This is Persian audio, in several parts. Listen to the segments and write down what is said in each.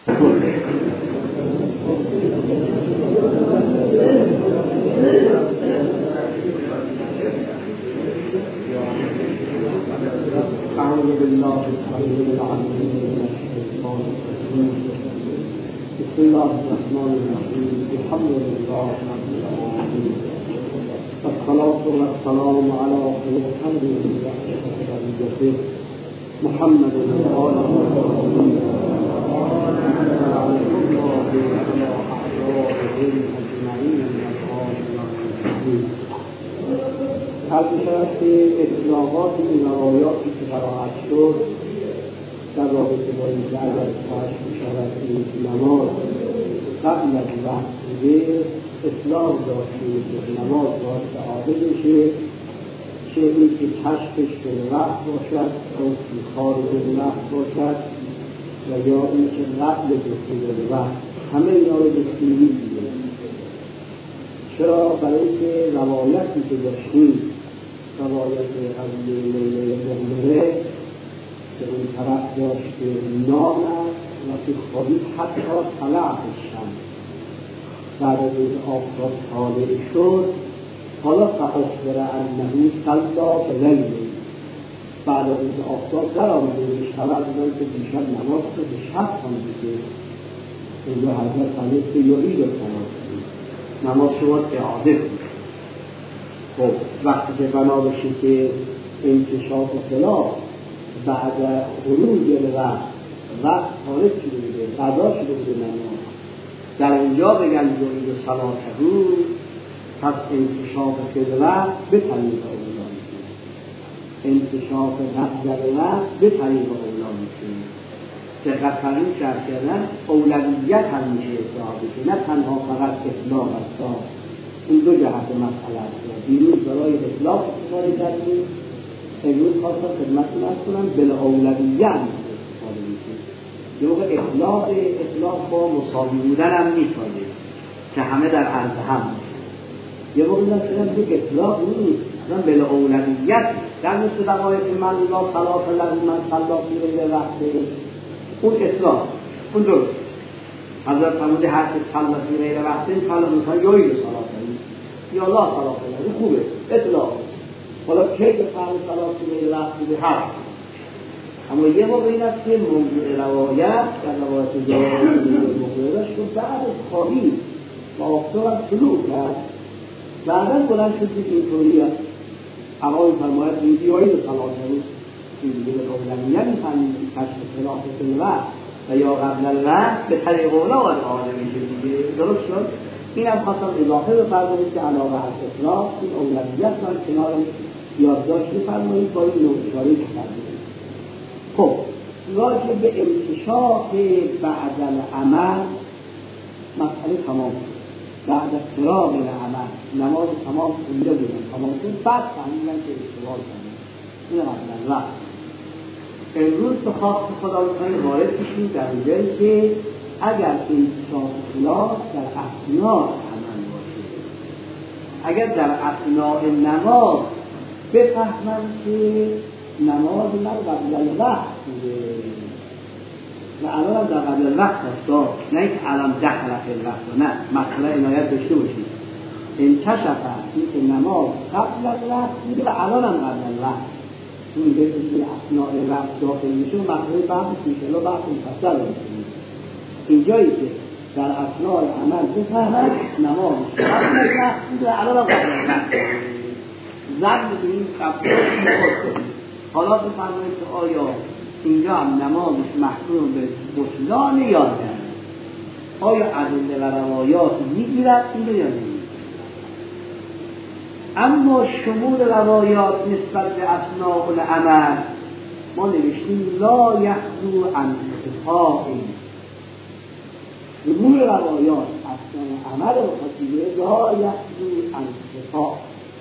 أعوذ بالله السميع العليم من الشيطان الرجيم. بسم الله الرحمن الرحيم. الحمد لله رب العالمين، والصلاة والسلام على خير خلق الله وبركاته محمد وعلى هر بشرط که اطلاقات این روایاتی که فراحت شد در رابطه با این که اگر کشف بشود این نماز قبل از وقت بوده اطلاق داشته که نماز باید سعاده بشه، چه این که کشفش به وقت باشد یا خارج به وقت باشد و یا این که قبل دخول وقت، همه اینا رو به سیری دیده. چرا؟ برای که روایتی که داشتیم، روایت از لیله مغمره که اون طرف داشت که نام است و که خوابید حتی طلع شمس، بعد از این آفتاب طالع شد، حالا فاخبر انه صلی بلیل، بعد از این آفتاب در آمده بهش خبر دادن که دیشب نماز رو به شب خوانده، اونجا حضرت فرمود که یعید الصلاة، نماز شما اعاده کنید. خب وقتی که بنا بشه که انکشاف خلاف بعد خروج وقت خارج شده بوده، قضا شده بوده نماز، در اینجا بگن یعید الصلاة پس انکشاف خلاف به طریق اولا میشه، انکشاف وقت به طریق اولا میشه. دقت فرمود شرح کردن اولویت هم میشه ادعا بشه، نه تنها فقط اطلاق است. این دو جهت مسئله است. دیروز برای اطلاق استفاده کردیم، امروز خواستم خدمتتون عرض کنم بالاولویت استفاده میشه. یه موقع اطلاق با مساوی بودن هم میسازه که همه در عرض هم میشه. یه موقع مثلا یک اطلاق نیست، مثلا بالاولویت در مثل روایت من لا صلاة له من صلی فی غیر وقته، اون اطلاق اون درست. حضرت فرموده هر که صلی فی غیر وقته فلا مثلا یعید الصلاة یا لا صلاة له، خوبه اطلاق. حالا کی به فرض صلاة فی غیر وقته به هر، اما یه موقع این است که موضوع روایت در روایت موضوعش رو بعد از خواهی و آفتاب طلوع کرد، بعدا بلند شد که اینطوری است. اقای فرماید این یعید الصلاة این دیگه به اولویت می‌فهمیم کشف خلاف الوقت و یا قبل الوقت به طریق اولا باید آمده میشه دیگه. درست شد؟ این هم خواستم اضافه بفرمایید که علاوه بر اطلاق این اولویت رو کنار یادداشت بفرمایید با این نوع اشاره که فرمایید. خب راجع به انکشاف بعد العمل مسئله تمام شد. بعد از فراغ العمل نماز تمام خونده بودن، تمام شد، بعد فهمیدن که اشتباه کردن. این قبل الوقت. امروز به خواست خدا بکنید وارد بشیم در اینجایی که اگر انکشاف خلاف در اثناء عمل باشه، اگر در اثناء نماز بفهمن که نماز من قبل الوقت بوده و الان در قبل الوقت هست، نه که الان دخل فی الوقت، نه، مسئله عنایت داشته باشید. انکشف این که نماز قبل الوقت بوده و الان هم قبل الوقت، این بیتی که اثناء وقت داخل میشه و مقصود بحث میشه، بحث مفصل میشه. اینجایی که در اثناء عمل بفهمد نماز قبل الوقت بوده الان هم قبل الوقت، ضرب بدونیم قبل الوقت. حالا بفرمایید که آیا اینجا هم نمازش محکوم به بطلان یا نه؟ آیا ادله و روایات میگیرد این رو یا نمیگیرد؟ اما شمول روایات نسبت به اثناء العمل ما نوشتیم لا یخلو عن اتفاقی. شمول روایات اثناء عمل و خطیبه لا یخلو عن اتفاق.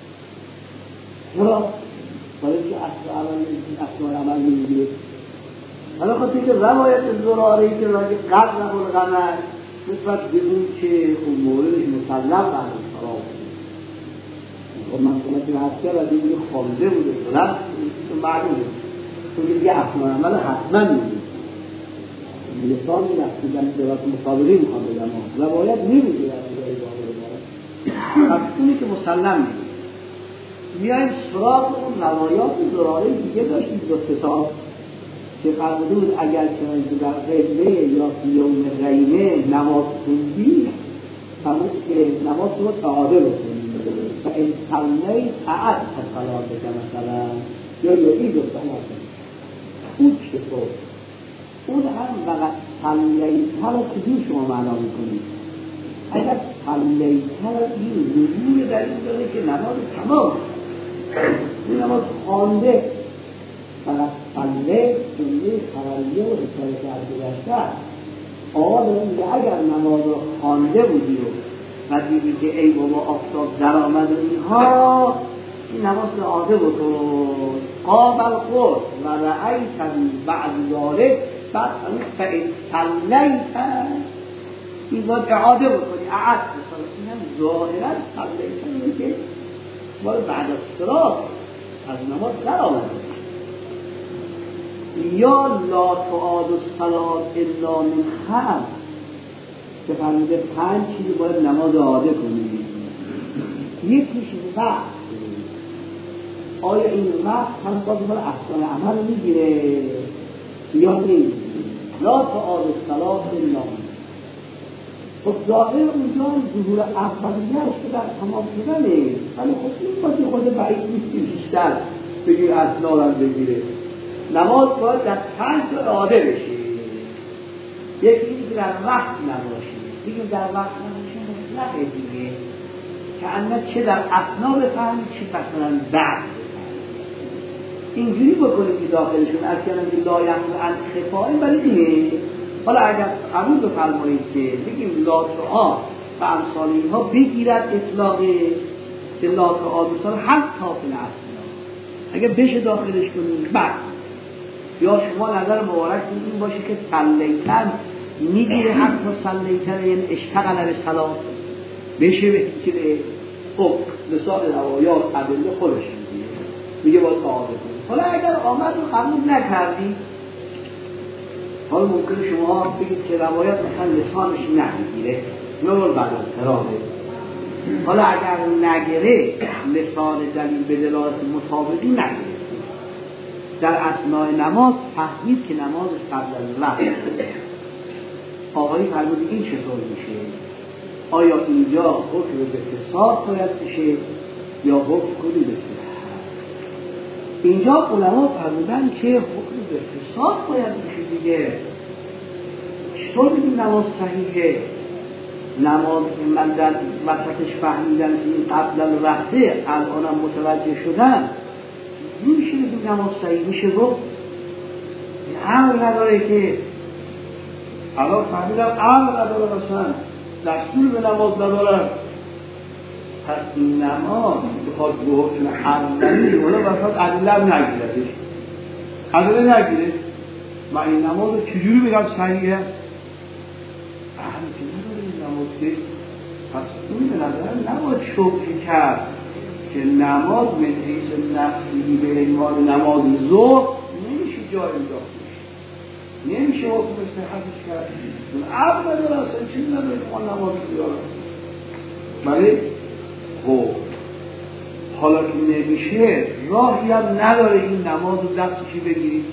چرا؟ برای که اثناء عمل میگیره. حالا خاطر که روایت زراره‌ای که راجع قبل العمل نسبت به اون که اون موردش مسلم بعد الصلاة و مثلا که هسته و دیگه خالده بوده رفت معلومه، چون دیگه اثناء عمل حتما میگیره. لسان نفسیدن درات مسابقه میخوام بگم روایت نمیگه در ادای باقر پس اونی که مسلم میگه میایم سراغ اون روایات زراره دیگه داشتیم دو ستا که فرمودود اگر که در قبله یا یوم غیمه نماز خوندی فرمود که نماز رو تعاده بکنی و این صلی اعد صلات بکن مثلا یا این دو صلات اون چطور؟ اون هم وقت صلیتر رو کدوم شما معنا میکنید؟ اگر صلیتر این وجود در این داره که نماز تمام این نماز خوانده فقط صلی جمله خبریه و حکایت درگذشته آقا داره میگه اگر نماز رو خوانده بودی و دیدی که ای بابا آفتاب در آمد و اینها این نماز رو عاده بکن قابل خود و رأیت بعد ذالک بعد همین فإن صلیت این باید اعاده بکنی اعاد بکنی این هم ظاهرا صلیت اینه که باید بعد از صلاة از نماز در آمده یا لا تعاد الصلاة الا من خمس که فرموده 5 چیز باید نماز عاده کنی یکیش وقت آیا این وقت هم باید احسان عمل رو میگیره یا نمیگیره لا تعاد الصلاة الا من خب ظاهر اونجا ظهور اولیه‌اش که در تمام شدنه ولی خب این باید خود بعید نیستی بیشتر بگیر اصلا هم بگیره نماز باید در 5 اعاده بشه یکی که در وقت نباشه دیگه در وقت نباشه مطلقه دیگه که انه چه در اثنا بفهمی چه مثلا بعد اینجوری بکنید که داخلشون از کنم که لا یخلو عن خفاء ولی دیگه حالا اگر قبول بفرمایید که بگیم لا تعاد و امثال اینها بگیرد اطلاق که لا تعاد مثال حتی فی الاثنا اگر بشه داخلش کنید بعد یا شما نظر مبارک این باشه که صلیتن میگیره حتی صلیتن یعنی اشتغل به صلات بشه به که خب لسان روایات ادله خودش میگه باید تعاده کنید حالا اگر آمد رو قبول نکردی حالا ممکنه شما بگید که روایات مثلا لسانش نمیگیره نور بعد اضطرابه حالا اگر نگیره لسان دلیل به دلالت مطابقی نگیره در اثناء نماز فهمید که نماز قبل از وقت آقایی فرمودی این چطور میشه آیا اینجا حکم به فساد باید بشه یا حکم کلی به فساد اینجا علما فرمودن که حکم به فساد باید بشه دیگه چطور بگیم نماز صحیحه نماز من در وسطش فهمیدم که این قبل الوقته الانم متوجه شدم میشه بگیم نماز صحیح میشه گفت امر نداره که الان فهمیدم امر نداره مثلا دستور به نماز نداره پس این نماز بخواد به حکم اولی اولا بخواد ادله نگیردش ادله نگیره من این نماز رو چجوری بگم صحیح است اهل که نداره این نماز که پس این به نظرم نباید شبهه کرد که نماز مدریس نفسی به عنوان نماز ظهر نمیشه جای انداخت نمیشه حکم صحتش کرد اون عبد نداره اصلا چیز نداره که من نماز بیارم بله خب حالا که نمیشه راهی هم نداره این نماز رو دستشی بگیرید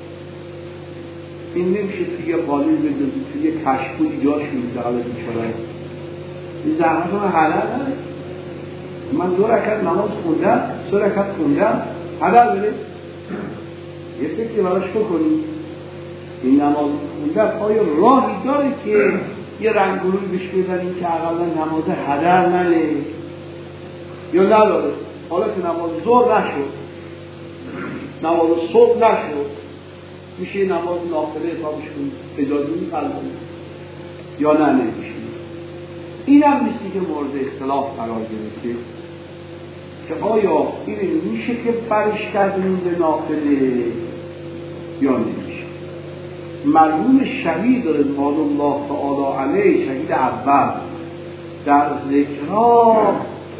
این نمیشه توی یه قالیل بگذارید توی یه کشکولی جاش میزده بیچاره این زحمت رو حلال نداره من 2 رکعت نماز خوندم 3 رکعت خوندم حلال بده یه فکری براش بکنید این نماز خوندن آیا راهی داره که یه رنگوروی بهش بزنیم که اقلا نماز هدر نله یا نداره حالا که نماز ظهر نشد نماز صبح نشد میشه نماز نافله حسابش کنید اجازه می‌کنید یا نه نمیشه این هم نیستی که مورد اختلاف قرار گرفته که آیا این میشه که فرش کردیم به نافله یا نمیشه مرحوم شهید رضوان الله تعالی علیه شهید اول در ذکرها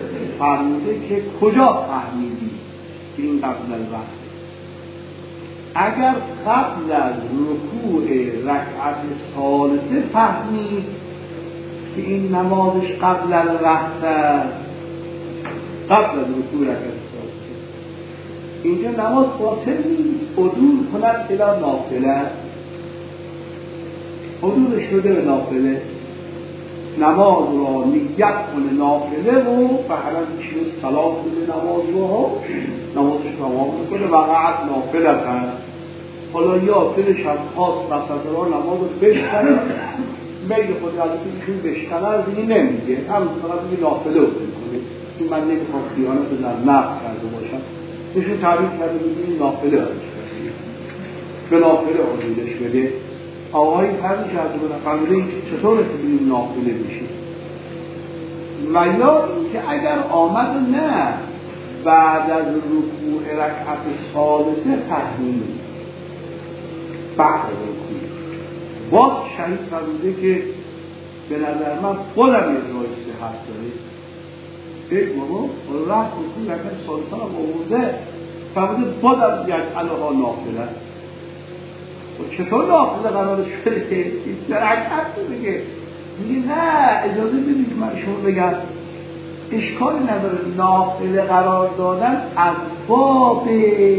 فرموده که کجا فهمیدی که این قبل الوقت اگر قبل از رکوع رکعت ثالثه فهمید که این نمازش قبل از رفت قبل از رکوع رکعت ثالثه، اینجا نماز باطل نیست، عدول کند الی نافله، عدول شده به نافله، نماز را نیت کنه نافله رو فعلا میشه صلاح کنه نماز رو، نمازش تمام میکنه وقعت نافله هست. حالا یا دلش هم خواست وسط را نماز رو بشکنه، میل خود از ایشون بشکنه از این نمیگه، هم فقط این نافله رو کنه، این من نمیخوام خیانت در نفس کرده باشم، ایشون تعبیر کرده میگه این نافله هست، به نافله عدولش بده. آقایی فرمی کرده به نفهمده چطور این نافله بشه. و یا اینکه اگر آمد نه بعد از رکوع رکعت ثالثه فهمید بعد از رکوع باز شهید فرموده که به نظر من خودم یه رای صحت داره، یک بابا رفت رکوع رکعت ثالثه هم آورده فرموده بازم یک علاقه نافله. و چطور نافله قرار شده که این رکعت بوده که میگه نه اجازه بدید من شما بگم اشکال نداره، نافله قرار دادن از باب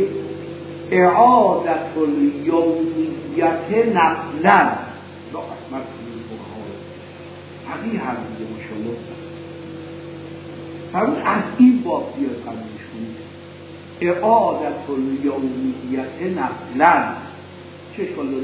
اعادت الیومیت نفلا لا احمد کنید بخار حقیق هم دیگه ماشالله فرمون از این باب بیاد قبولش کنید اعادت الیومیت نفلا چه اشکال داره؟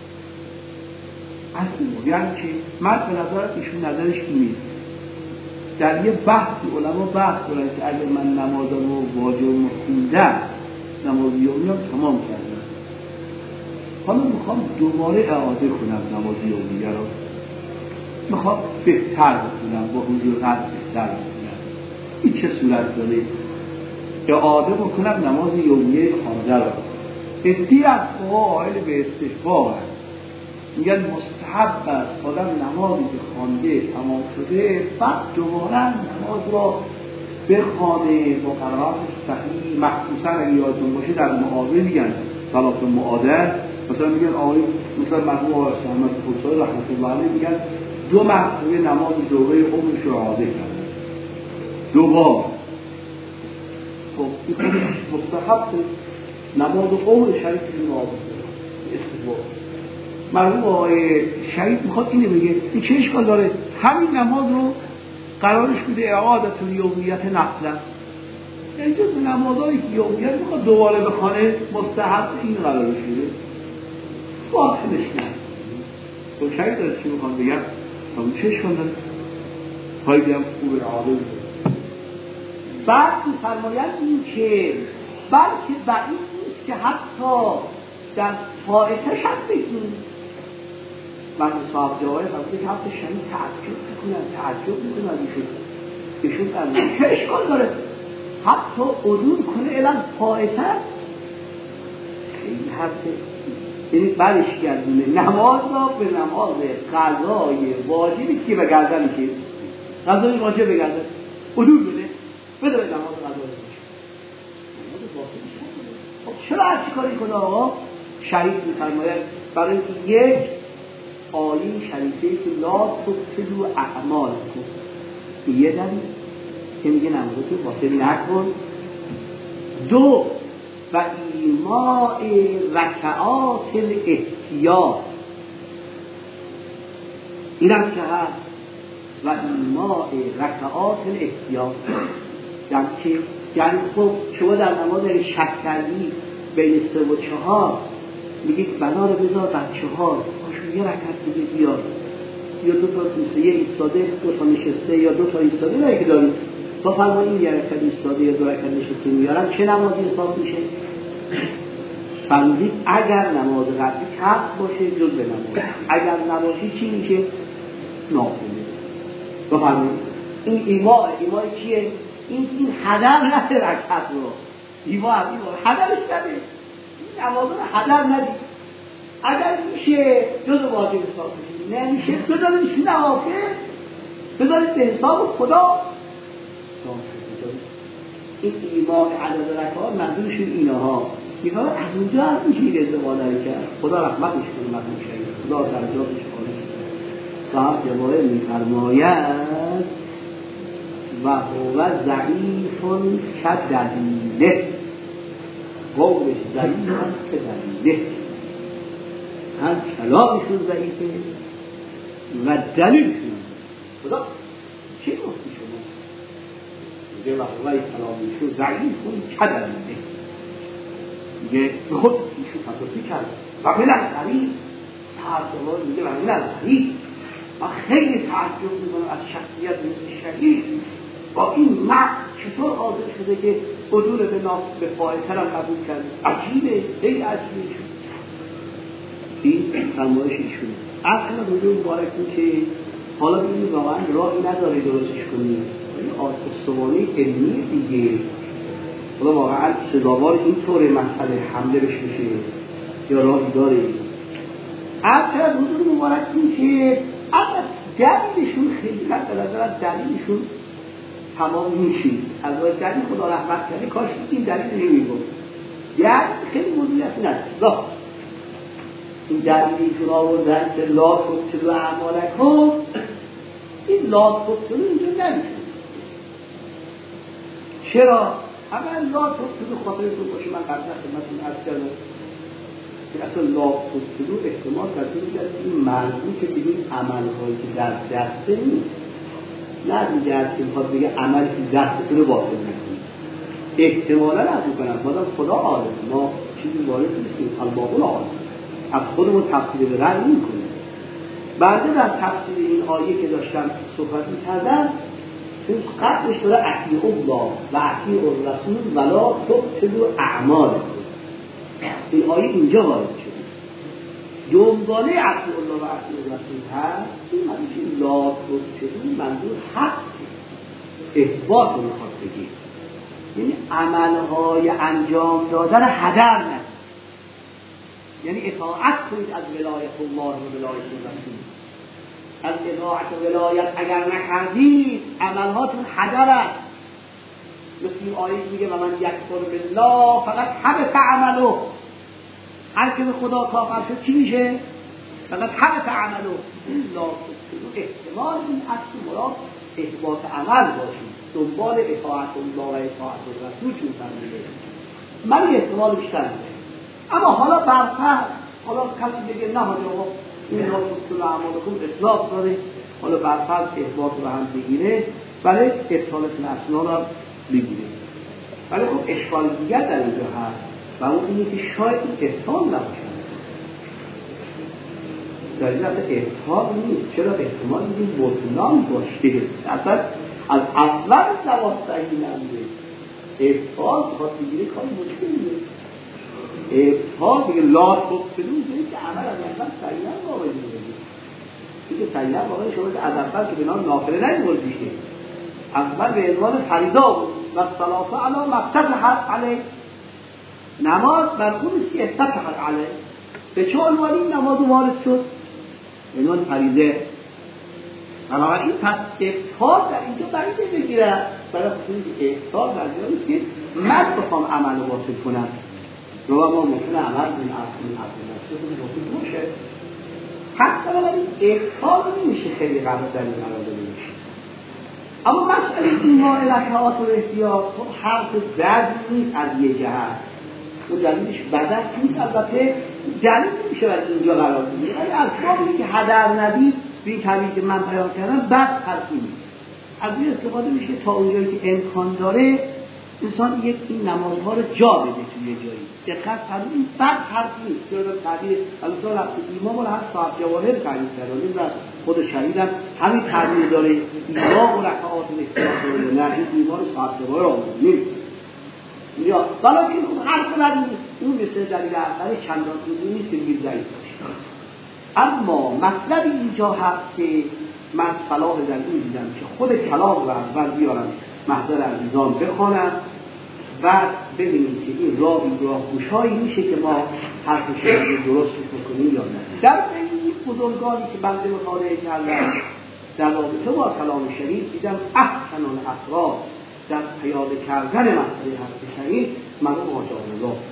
از این باب یعنی چی؟ من به نظرت ایشون نظرش نیست در یه بحثی علما بحث کنند که اگر من نمازم رو واجب خوندم نماز یومی هم تمام کردم، حالا میخوام دوباره اعاده کنم نماز یومی رو، میخوام بهتر بکنم با حضور قلب بهتر بکنم، این چه صورت داره؟ اعاده بکنم نماز یومی خانده رو. ادی از قائل به استحباب هست، میگن مستحب است آدم نمازی که خوانده تمام شده بعد دوباره نماز را بخوانه با قرائت صحیح، مخصوصا اگه یادتون باشه در معاده میگن صلات معاده، مثلا میگن آقای مثلا مرحوم آقای احمد خرسایی رحمت الله علیه میگن 2 مرتبه نماز دوره عمرش رو اعاده کرد، 2 بار. خب این مستحب نماز عمر شریف رو اعاده استحباب. مرحوم آقای شهید میخواد اینو بگه این چه اشکال داره؟ همین نماز رو قرارش بده اعادت الیومیت نفلا، یعنی جز نمازهایی که یومیت میخواد دوباره بخوانه مستحب این قرارش بده باطلش نه. تو شهید داره چی میخواد بگم؟ همون چه اشکال داره؟ خواهی هم خوب اعاده بده. بعد فرمایند این که بلکه بعید نیست که حتی در فائتش هم بگیم من صاحب جوای فرموده که حتی شنید تعجب میکنن ایشون فرموده چه اشکال داره حتی عدول کنه الان فائته خیلی حرفه، یعنی برش گردونه نماز را به نماز قضای واجبی که به گردن میشه، قضای واجب به گردن عدول بده به نماز قضای واجب، نماز باطل میشه. خب چرا هر چی کاری کنه آقا؟ شهید میفرماید برای اینکه یک آیه شریفه که لا تفسدوا اعمالکم، یه دلیل که میگه نمازت رو باطل نکن. 2 و ایماء رکعات الاحتیاط، اینم که هست و ایماء رکعات الاحتیاط یعنی چی؟ یعنی خب شما در نماز شک کردی بین 3 و 4 میگید بنا رو بذار بچه ها باشون یه رکعت دیگه بیار، یا 2 تا توسیه ایستاده 2 تا نشسته یا 2 تا ایستاده نایی که داریم با فرمان این یه رکعت ایستاده یا 2 رکعت نشسته میارن چه نمازی حساب میشه؟ فرمودید اگر نماز قبلی کف باشه جز به نماز، اگر نباشی چی میشه؟ نافله. با فرمودید این ایماء چیه؟ این هدر نده رکعت رو، ایماء هدرش نده، نماز رو هدر ندید. اگر میشه جز واجب حساب کنید، نمیشه بذاریدش نوافل، بذارید به حساب خدا. این ایمان عدد رکعات منظورشون اینها میگه از اونجا از میشه استفاده کرد. خدا رحمتش کنه مرحوم شهید، خدا درجاتش کنه. صاحب جواهر میفرماید و هو ضعیف کدلیله، قولش ضعیف است که دلیله، هم کلامشون ضعیفه و دلیلشون. خدا چی گفتی شما؟ میگه و هو کلامشون ضعیف کدلیله، میگه به خود ایشون تصفی کرد و من الغریب. صاحب جواهر میگه و من الغریب، من خیلی تعجب میکنم از شخصیت مثل شهید با این مرد چطور حاضر شده که حضور به فائتر هم قبول کرده. عجیبه، خیلی عجیبه شد. این فرمایش ایشونه. اصلا حضور مبارکون که حالا ببینید واقعا راهی نداره درستش کنید، استوانه علمی دیگه. حالا واقعا سزاوار اینطور مسئله حمله بشه یا راهی داره. اصلا حضور مبارکون که اصلا دلیلشون خیلی قد به نظر دلیلشون تمام میشید. از باید دلیل خدا رحمت کرده کاش این دلیل نمیگفت. یعنی خیلی موضوعیت نداره. این دلیلی که آوردن که لا تبطلوا اعمالکم، این لا تبطلوا اینجا نمیشه. چرا؟ اول لا تبطلوا خاطرتون باشه، من قبلا خدمتتون عرض کردم که اصلا لا تبطلوا احتمال در این مربوط که بگیم عملهایی که در دسته نیست. نه دیگه از که میخواد بگه عملی که دستتون رو باطل نکنید. احتمالا از میکنم بازم خدا عالم، ما چیزی وارد نیستیم، البابل عالم، از خودمون تفسیر به رأی میکنیم. بعد در تفسیر این آیه که داشتم صحبت میکردم قبلش داره اطیعوا الله و اطیعوا الرسول ولا تبطلوا اعمالکم. این آیه اینجا وارد شده. دنباله اطیعوا الله و اطیعوا الرسول هست. این معنی که لا تبطلوا منظور حق اثبات رو میخواد بگید، یعنی عملهای انجام دادن هدر نه، یعنی اطاعت کنید از ولایت الله و ولایت رسول. از اطاعت و ولایت اگر نکردید عملهاتون هدر است. مثل این آیه میگه و من یکفر بالله فقط حبط عمله، هر که به خدا کافر شد چی میشه؟ فقط حبط عمله. لا تبطلوا احتمال این اصل مراد اثبات عمل باشید، دنبال اطاعت الله و اطاعت رسول چون فرموده. من احتمال بیشتر میشه. اما حالا برفرض، حالا کسی بگه نه حالا این لا تبطلوا اعمالکم اطلاق داره، حالا برفرض اثبات رو هم بگیره، بله ابطالت اسنا رو بگیره. ولی خب اشکال دیگر در اینجا هست و اون اینه که شاید این ابطال نباشه. در این اصلا ابطال نیست. چرا احتمال این بطلان باشه؟ اصلا از اول جواب صحیح نمیده. ابطال خواهد بگیره کاری مشکلیه. ابطال بگه لا تبطلوا که عمل از اصلا صحیح واقعی بگیره. چون که صحیح واقعی شما که از اول که به نام نافله نمیبرد بیشه، اول به عنوان فریضه بود و صلاة علی مفتتحت علیه، نماز بر اونیست که افتتحت علیه. به چه عنوانی نماز وارد شد؟ به عنوان فریضه. بنابراین پس ابطال در اینجا بعید بگیره. برای خصوصی که ابطال در اینجا نیست که من بخوام عمل واصل کنم. رو ما ممکنه عمل این اصل باشه. حتی بنابراین ابطال نمیشه خیلی قبل در این قرار داده میشه. اما مسئله ایمان الهات و احتیاط حرف زد نیست از یه جهت. اون دلیلش بدن نیست، البته دلیل نمیشه برای اینجا قرار بگیره. ولی از بابی که هدر ندید به این تعبیر که من بیان کردم بد حرفی نیست. از این استفاده میشه تا اونجایی که امکان داره انسان یک این نمازها رو جا بده توی جایی. دقت کنید این بد حرفی نیست. چرا تعبیر البته رفت ایمان ولی هر صاحب جواهر تعبیر کردن و خود شهیدم همین تعبیر داره. ایمان و رکعات اختیار داره، نه این ایمان صاحب جواهر آمده یا ولی که حرف ندید اون مثل دلیل اثر چندان خوبی نیست که ضعیف باشه. اما مطلب اینجا هست که من صلاح در این دیدم که خود کلام رو اول بیارم محضر عزیزان بخوانم و ببینیم که این راه گوشایی میشه که ما حرف شما رو درست بکنیم یا نه. در این بزرگانی که بنده مطالعه کردم در رابطه با کلام شریف دیدم احسن الاسرار در پیاده کردن مسئله حرف شریف مرحوم حاج الله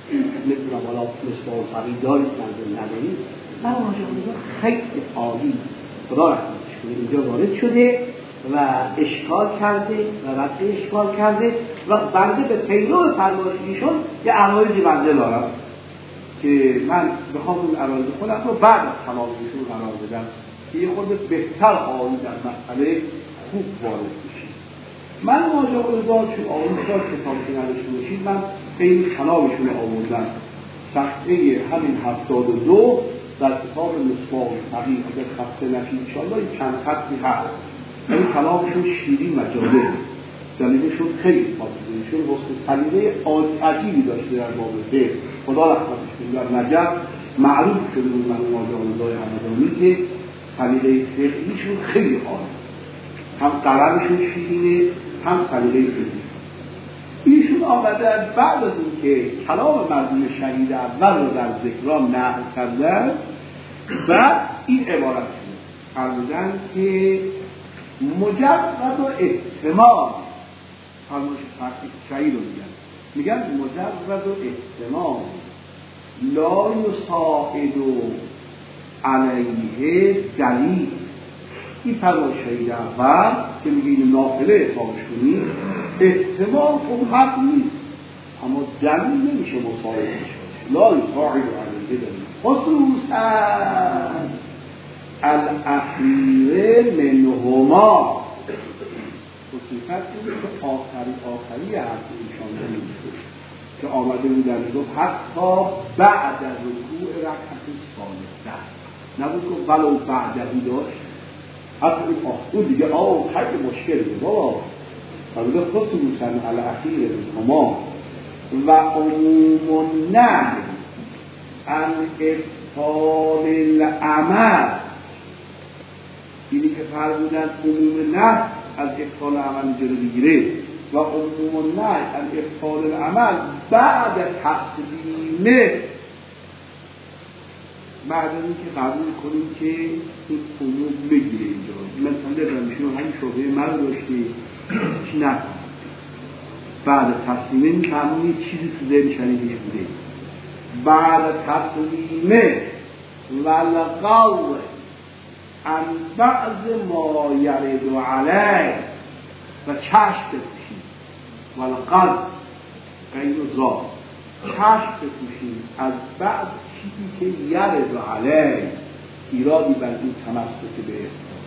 نمیدونم حالا مصباح الفقیه دارید منظور ندارید. من ماجرا خیلی عالی خدا رحمتش کنه اینجا وارد شده و اشکال کرده و رد اشکال کرده و بنده به پیرو فرمایش ایشون یه عرایضی بنده دارم که من بخوام اون عرایض خودم رو بعد از تمام ایشون قرار بدم که یه خود بهتر آقایی در مسئله خوب وارد بشید. من ماجرا چون آقایی شاد کتابشون نداشته باشید من خیلی کلامشون آوردم صفحه همین 72 در کتاب مصباح الفقیه اگر خسته نشید انشاءالله این چند خطی هست. این کلامشون شیرین و جالب دلیلشون خیلی فاصلهشون حسن سلیقه عجیبی داشته در باب فقه. خدا رحمتش کنه در نجف معروف شده بود مرحوم آقای همدانی که سلیقه فقهیشون خیلی عالی، هم قلمشون شیرینه هم سلیقه فقهی. ایشون آمدن بعد از اینکه کلام مرحوم شهید اول رو در ذکرام نقل کردن بعد این عبارت فرمودن که مجرد و احتمال فرمایش شهید رو میگن مجرد و احتمال لا یساعد علیه دلیل. این فرمایش شهید اول که میگه این نافله حسابش کنید احتمال خب حق نیست اما دلیل نمیشه مساعدش لا یساعد علیه دلیل خصوصا الاخیره منهما خصوصا که آخری حرف ایشان نمیشه که آمده بودن گفت حتی بعد از رکوع رکعت ثالثه نبود که ولو بعدهی داشت حتی اون دیگه خیلی مشکل بود بابا فرموده خصوصا الاخیره منهما و عموم النهی عن ابطال العمل. اینی که فرمودن عموم نه از ابطال عمل جلو بگیره و عموم نه از ابطال العمل بعد تسلیمه بعد از اینکه قبول کنیم که این عموم بگیره اینجا مثلا درمشون همین شبه مرد داشتی چی نکنم بعد تسلیمه میفهمونی چیزی تو ذهن شریفش بوده بعد تسلیمه والقول عن بعض ما یرد علیه و چشم بپوشید والقلب غیر زاد چشم بپوشید از بعض چیزی که یرد علیه ایرادی بر این تمسک به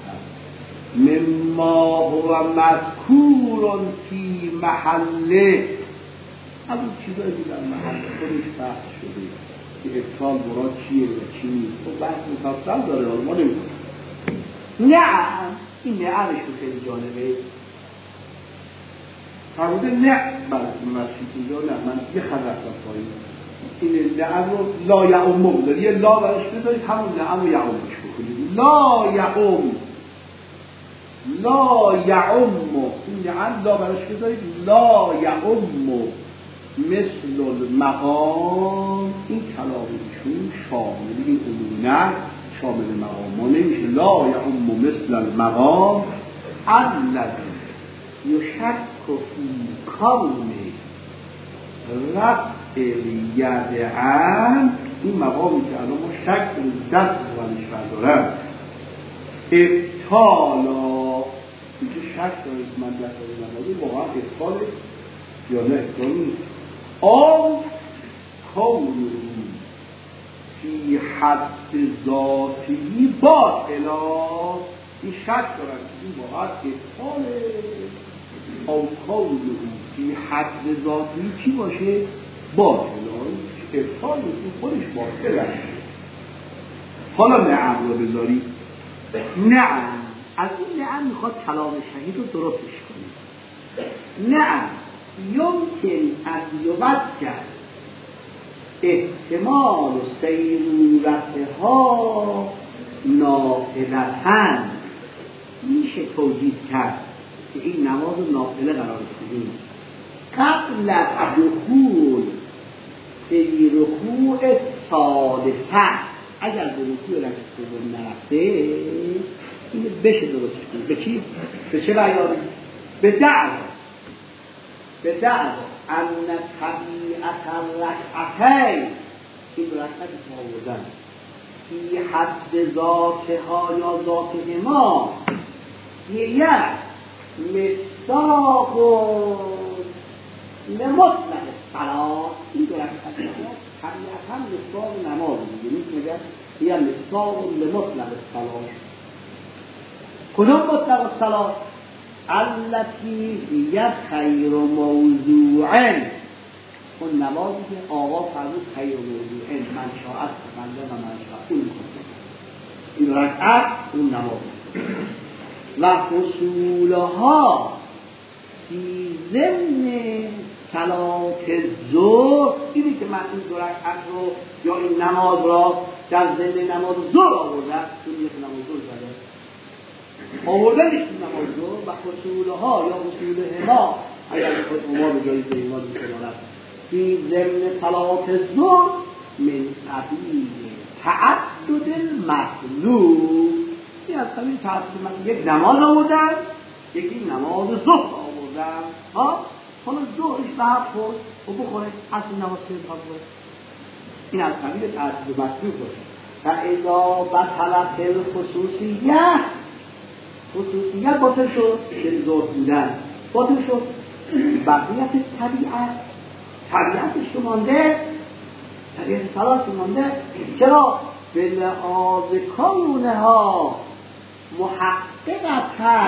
مما هو مذکور فی محله از اون چیزایی که در محل خودش بحث شده که ابطال مراد چیه و چی نیست و بحث مفصل داره ما نمی‌کنیم. نه این نعمش رو خیلی جالبه فرموده نه برای مسجد اینجا نه من یه خط رفتم پایین این نعم رو لا یعم بذاری یه لا برش بذارید همون نعم رو یعمش بکنید لا یعم این نعم لا برش بذارید لا یعم مثل المقام. این کلامشون شامل این عمومه شامل مقام نمیشه لا یعم مثل المقام الذی یشک فی کون رفع الید عن. این مقامی که الان ما شک دست ولش بردارم ابطالا اینجا شک دارید من دست ولش واقعا ابطال یا نه ابطال نیست آن کون فی حد ذاتی باطلا. این شک دارن که این واقعا ابطاله او کون فی حد ذاتی چی باشه باطلا ابطال این خودش باطله. حالا نعم رو بذاری نعم از این نعم میخواد کلام شهید رو درستش کنید. نعم یمکن ان یبدل احتمال سیرورتها نافلتن. میشه توجیه کرد که این نماز نافله قرار کنیم قبل از دخول فی رکوع ثالثه. اگر به رکوع رکعت دوم نرفته این بشه درست کنید. به چی؟ به چه بیانی؟ به دعوه به دعوا ان طبیعت الرکعتین، این رکعت ما آوردن فی حد ذاتها یا ذاتهما هی مصداق لمطلق الصلاة، این دو رکعت طبیعتا مصداق نماز دیگه، میگه هی مصداق لمطلق الصلاة. کدوم مطلق الصلاة؟ التي هي خیر موضوع، اون نمازی که آقا فرمود خیر موضوع، من شاءت بنده و من شاءت اون میکنه، این رکعت اون نماز و فصولها فی ضمن صلاة الظهر. اینی که من این دو رکعت رو یا این نماز را در ضمن نماز ظهر آوردم، اون یک نماز ظهر زده آوردنش این نماز ظهر، و فصولها یا فصولهما اگر بخواد اما به جایی به ایمان میکنند فی ضمن صلاة الظهر من قبیل تعدد المطلوب. این از همین تعدد، یک نماز آوردن یکی نماز ظهر آوردن، حالا ظهرش به هفت خورد و بخوره اصل نماز سه خورد، این از قبیل تعدد مطلوب باشه. و اذا بطلت الخصوصیه، خصوصیت باطل شد، یعنی ظهر بودن باطل شد، بقیت طبیعتش رو مانده، طبیعت صلاة رو مانده. چرا؟ به لحاظ کونها محققتاً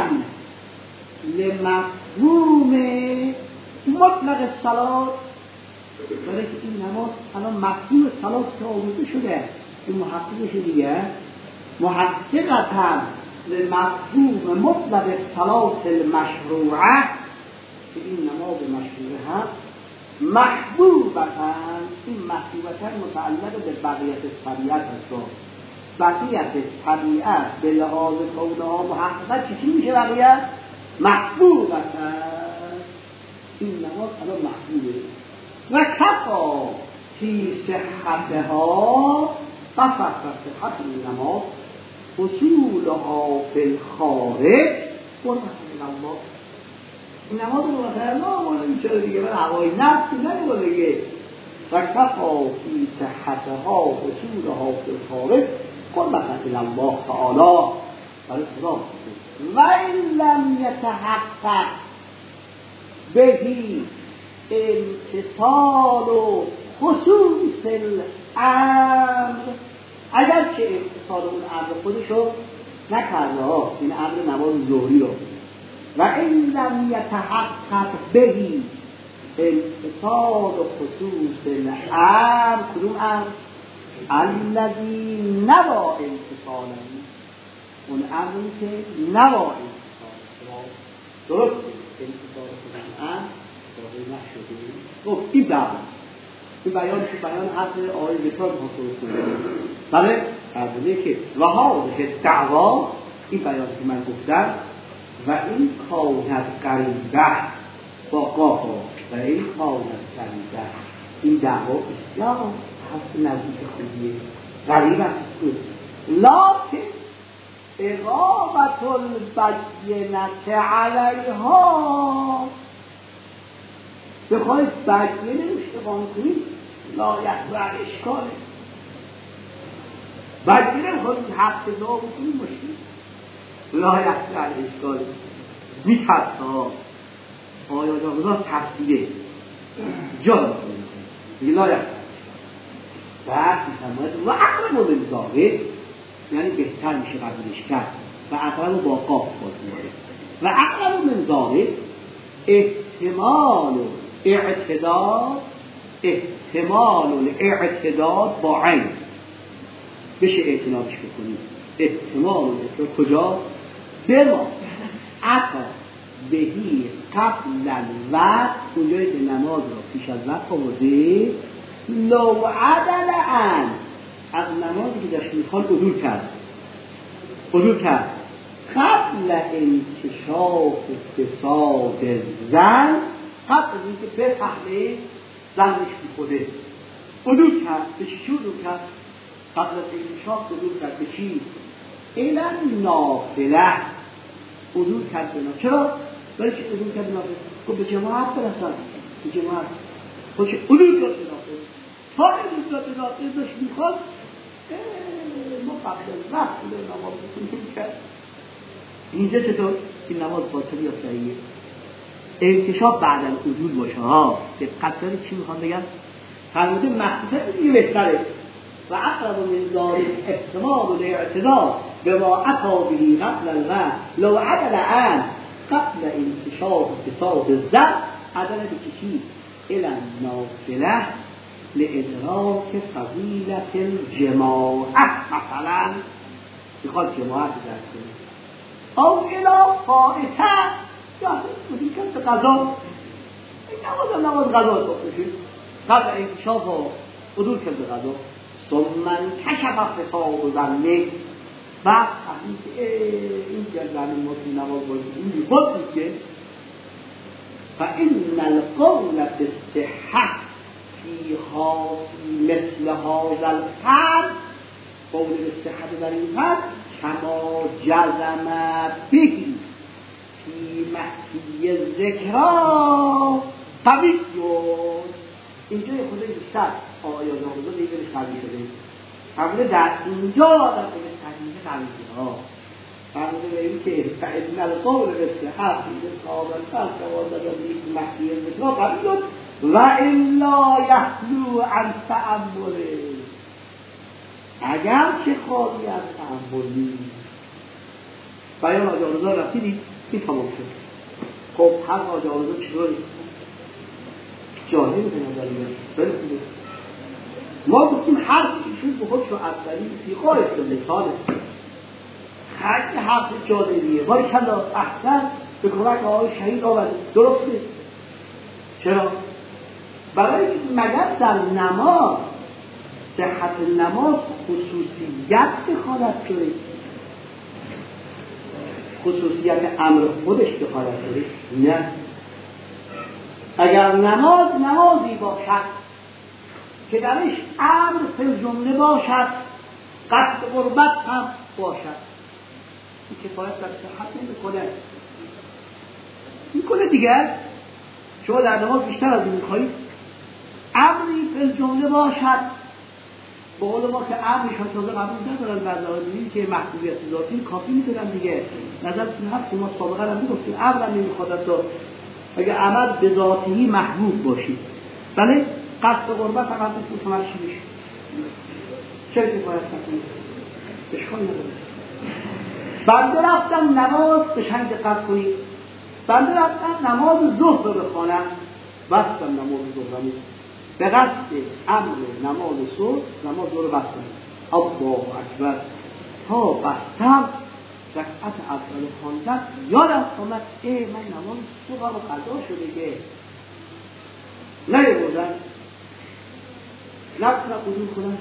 لمفهوم مطلق صلاة، برای که این نماز الان مفهوم صلاة که آورده شده، این محققش دیگه محققتاً لمفهوم مطلق صلاة المشروعه، که این نماز مشروعه هست، محبوبتاً، این محبوبتاً متعلق به بقیت طبیعت هست. بقیت طبیعت به لحاظ کونها محققت چی میشه؟ بقیت محبوبتاً، این نماز الان محبوبه. و کفا فی صحتها، قصد صحت این نماز حصولها فی الخارج قربت الله. این نماز رو مثلا نامونه چرا دیگه من هوای نفس نمیگه دیگه. و کفا فی صحتها حصولها فی الخارج قربت الله تعالی، برای خدا. و این لم یتحقق بهی امتصال و خصوص الامر، اگر که امتصال اون امر خودشو نکرده ها، این امر نماز ظهری رو. و این لم یتحقق بهی امتصال و خصوص الامر، کدوم امر؟ الذی نوا امتصاله، اون امری که نوا امتصاله، درست امتصال کدوم امر واقعی نشده. این دعوا، این بیان حرف آقای ویتار محصول کنید. بله فرضونه که و هاذه دعوا، این بیان که من گفتم، و این کانت قریبه با قافا، و این کانت قریبه، این دعوا بسیار هست نزدیک خوبیه، غریب است لکن اقامت البینت علیها، بخواهید بگیه نمیشه اقامت کنید، لا یحضر اشکاله، بگیه نمیخواهید حق دعا بکنید مشکل، لا یحضر اشکاله، میترسه ها آیا جاگذار تفسیره جا بکنید میگه لا یحضر بعد میفرماید و اقرب من ذالک، یعنی بهتر میشه قبولش کرد، و اقرب با قاف باز میشه، و اقرب من ذالک احتمال الاعتداد با عین، بشه اعتنابش بکنید. احتمال الاعتداد کجا؟ بما اقا بهی قبل الوقت، اونجایی که نماز را پیش از وقت آورده، لو عدل ان، از نمازی که داشت میخواد عدول کرد قبل انکشاف فساد زن، قبل از اینکه بفهمه زنش بیخوده عدول کرد. به چی عدول کرد؟ قبل از انکشاف عدول کرد به چی؟ الان نافله عدول کرد به چرا؟ ولی چه عدول کرد نافذ؟ گفت به جماعت برسن، به جماعت خودش عدول کرد نافذ. تا عدول کرد نافذ داشت میخواد ما قبل از وقت به نماز بکنیم کرد. اینجا چطور؟ این نماز باطل یا صحیحه؟ انکشاف بعد از عدول باشه ها. دقت دارید چی میخوام بگم؟ فرموده مخصوصه دیگه بهتره و اقرب من ذلك احتمال الاعتدال بما اتی به قبل الوقت لو عدل عن قبل انکشاف فساد الذات عدل بکشید الى النافله لادراک فضیلت الجماعه. مثلا میخواد جماعت درک کنه او الى فائته یا ممکن به قضا این نماز قضا بکنید قبل انکشاف و عدول کرد به قضا ثم انکشف فساد ظنه بعد فهمید که این جزن ما توی نماز باید این بیخود نیست که فإن القول بالصحة فيها مثل هذا الفرد قول بالصحة در این فرد کما جزم به فی محکی ذکرها قوی شد. اینجا خود بیشتر آیات آموزه دیگه بهش قوی شده. قبل در اینجا در خود تحریف قوی شده ها. فرموده به این که فإن القول بالصحة فی مثل هذا الفرد کما جزم به فی محکی ذکرها قوی شد و الا یخلو عن تأمل. اگر چه خالی از تأمل نیست. بیان آجارزا رسیدید این تمام شد. خب هر آجارزا چطوری؟ جالب به نظر میاد. ما گفتیم حرف ایشون به خودش رو اولی فیقای لسانه خیلی حرف جالبیه. باریکلا احسن به کمک آقای شهید آورده. درسته؟ چرا؟ برای که مگر در نماز صحت نماز خصوصیت دخالت شده، خصوصیت امر خودش دخالت شده؟ نه. اگر نمازی باشد که درش امر فی الجمله باشد قصد قربت هم باشد این کفایت در صحت میکنه دیگر. شما در نماز بیشتر از این میخواهید امری فی الجمله باشد. با قول ما که امرش هم تازه قبول ندارن بعضی که محبوبیت ذاتی کافی میدونن دیگه. نظرتون هست که ما سابقا هم میگفتیم امر نمیخواد تا اگه عمل به ذاتی محبوب باشید بله قصد قربت هم هستید که متمرشی بشید چه کفایت نکنید اشکال نداره. بنده رفتم نماز به شنگ دقت کنید. بنده رفتم نماز ظهر رو بخوانم بستم نماز ظهرمو به قصد امر نماز صبح نماز رو بستم الله اکبر تا بستم رکعت اول خواندم یادم آمد من نماز صبح رو قضا شده که نیاوردم نتونم عدول کنم.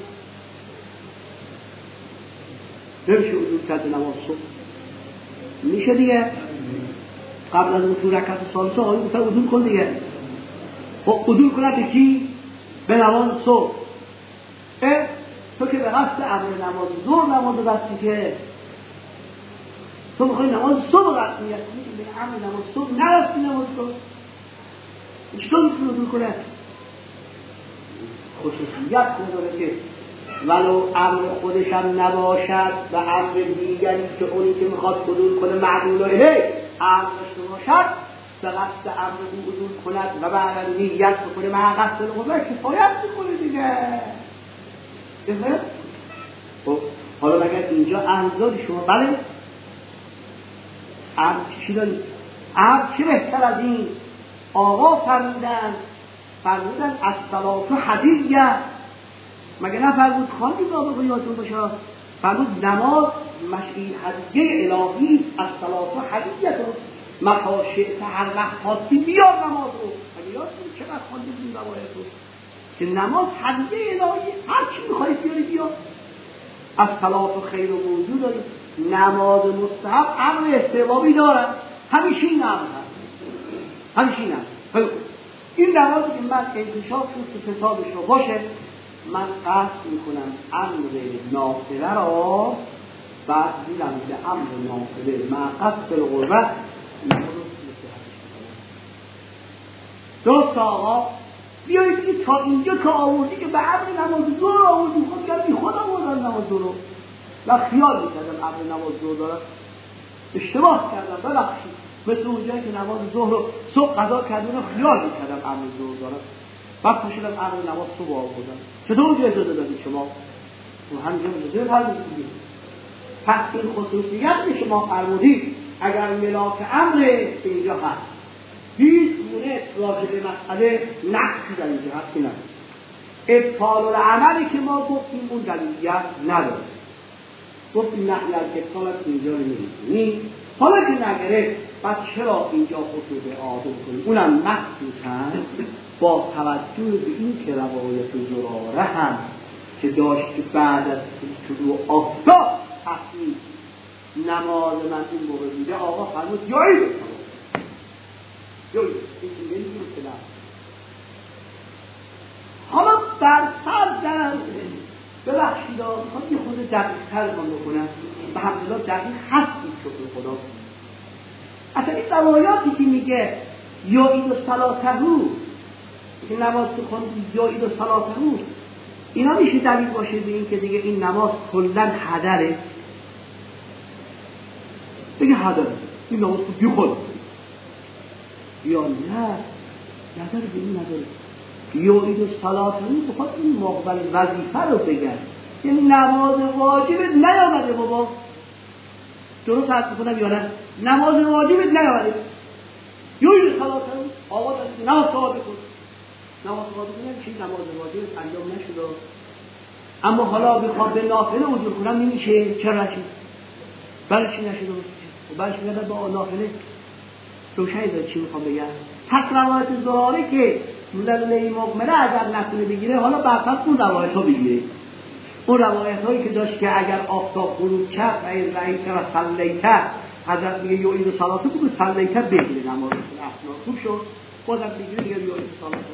نمیشه عدول کرد نماز صبح میشه دیگه. قبل از اون تو رکعت ثالثه آقای گفتن عدول کن دیگه. خب عدول کنه به کی؟ به نماز صبح. تو که به قصد امر نماز ظهر نماز بستی که تو میخوای نماز صبح رسمی کنی به امر نماز صبح نرستی نماز صبح چطور میتونه عدول کنه؟ خصوصیت نداره که ولو امر خودش هم نباشد و امر دیگری که اونی که میخواد عدول کنه معدول الیه امر داشته باشد به قصد امر او عدول کند و بعد نیت بکنه مع قصد القربت کفایت میکنه دیگه. بفهم؟ خب حالا مگر اینجا امر شما بله امر چی دارید؟ امر چه بهتر از این؟ آقا فرمودن الصلاة هدیه. مگه نه فرمود خواندید آقا یادتون باشه فرمود نماز مشعی هدیه الهی الصلاة هدیه متا شئت هر وقت خواستی بیار نماز رو. مگه یادتون چقدر خواندید این روایت رو که نماز هدیه الهی هر چی میخواید بیاری بیار. الصلاة خیر و موجود دارید. نماز مستحب امر استحبابی داره همیشه این امر هست همیشه این امر. این نمازی که من انتشاف شد که حسابش رو باشه من قصد میکنم امر نافله را بعد دیدم که امر نافله مع قصد القربت درست آقا بیایید که تا اینجا که آوردی که به عمر نماز ظهر آوردی خود که بی خود آوردن نماز ظهر و خیال میکردم عمر نماز ظهر دارم اشتباه کردم ببخشید مثل اونجایی که نماز ظهر رو صبح قضا کردم خیال میکردم عمر ظهر دارم بعد پاشیدم عمر نماز صبح آوردم چطور اونجا اجازه دادید شما؟ و همینجا اجازه فرمودید پس این خصوصیت که شما فرمودید اگر ملاک امر به اینجا هست هیچ گونه راجع به مسئله نقصی در اینجا هست که نداره ابطال العملی که ما گفتیم اون دلیلیت نداره گفتیم نحی از ابطال از اینجا رو می‌رسونیم حالا که نگره بعد چرا اینجا خطوط آدم کنیم اونم مخصوصا با توجه به این که روایت زراره هم که داشت بعد از طلوع آفتاب تصمیم نماز من این موقع بوده آقا فرمود جایی بکنم جایی بکنم حالا بر فرض ببخشید میخوام یه خود دقیق‌تر بکنم به همدلله دقیق هست این شکر خدا اصلا این روایاتی که میگه یا عید و صلاتهو که نماز تو خوندی یا عید و صلاتهو اینا میشه دلیل باشه به این که دیگه این نماز کلن هدره بگه هدره این نماز تو بی خود یا نه نداره به این نداره یا عید و صلاتهو بخواد این مقبل وظیفه رو بگن این نماز واجبت نیامده بابا درست حرف کنم یا نه نماز واجبت نیامده یا عید و صلاتهو آواز از نماز صحابه کن نماز واجب نمیشه نماز واجب انجام نشده اما حالا بخوام به نافله وجود کنم نمیشه چرا نشید برای چی نشده و برای چی نشده با نافله روشنی داره چی میخوام بگم پس روایت زراره که مدلله مقمله اگر نتونه بگیره حالا برپس اون روایت ها بگیره اون روایت هایی که داشت که اگر آفتاب غروب کرد و این رئیسه و صلیته حضرت میگه یا عید و صلاته بود صلیته بگیره نماز اصلا خوب شد بازم بگیره دیگه یا عید و صلاته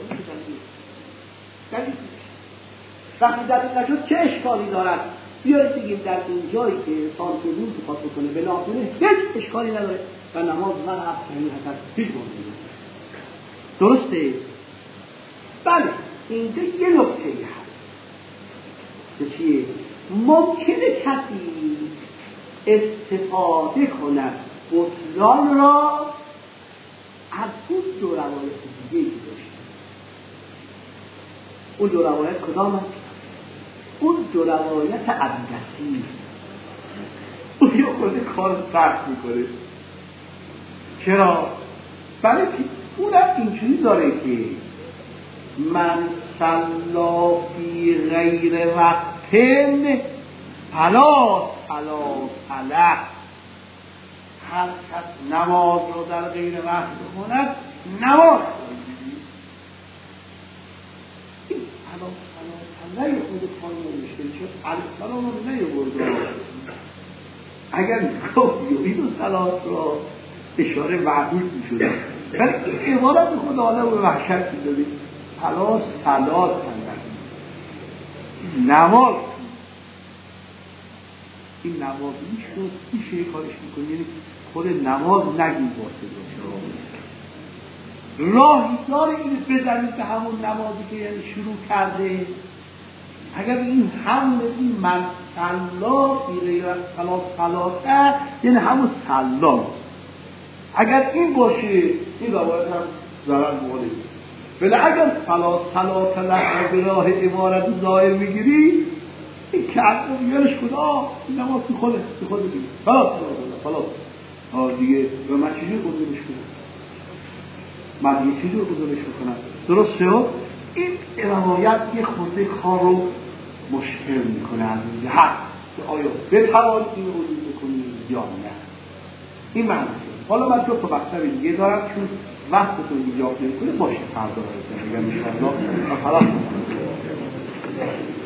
بود وقتی دلیل نشد چه اشکالی دارد بیایید بگیم در این جایی که انسان که روز بخواد بکنه به نافله هیچ اشکالی نداره و نماز من هست صحیح هست هیچ مورد درسته؟ بله اینجا یه نکته هست که چیه؟ ممکنه کسی استفاده کند بطلان را از اون دو روایت دیگه که داشته اون دو روایت کدام هست؟ اون دو روایت عبدسی اون یه خود کار سخت میکنه چرا؟ برای که اونم اینجوری داره که من صلا فی غیر وقتن فلا صلاة هر کس نماز رو در غیر وقت بخوند نماز این فلا خود خانم نمیشته چون الفلام رو نیورده اگر گفت یوید و صلات را اشاره معبود میشده ولی این عبارت خود آله و وحشت میداده فلا صلات نماز این نماز میشون میشه کارش میکنه یعنی خود نماز نگیم واسه راهی داره این بزنید به همون نمازی که یعنی شروع کرده اگر این حمل این من صلا غیر صلاته یعنی همون صلا اگر این باشه این روایت هم ضرر مورد ولی اگر صلات لحظه به راه عبارت ظاهر میگیری این که عقل یارش کدا این نماز تو خود بگیری خلاص دیگه و من چیزی گذارش کنم من یه چیزی رو گذارش کنم درست شد این روایت یه خورده کار رو مشکل میکنه از این جهت که آیا بتوان این رو وجود بکنی یا نه این معنی شد حالا من دو تا مطلب دیگه دارم چون وقتتون ایجاب نمیکنه باشه فردا رو بگم ان شاءالله